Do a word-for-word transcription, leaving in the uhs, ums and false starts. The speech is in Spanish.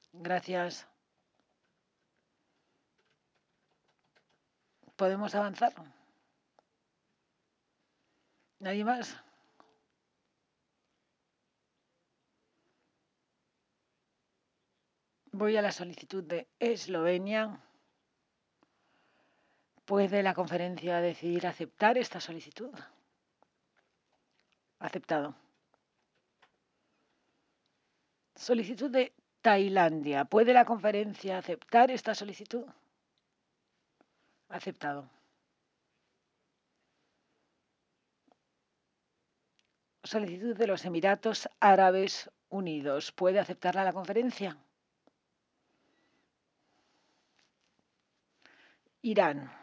Gracias. ¿Podemos avanzar? ¿Nadie más? Voy a la solicitud de Eslovenia. ¿Puede la conferencia decidir aceptar esta solicitud? Aceptado. Solicitud de Tailandia. ¿Puede la conferencia aceptar esta solicitud? Aceptado. Solicitud de los Emiratos Árabes Unidos. ¿Puede aceptarla la conferencia? Irán.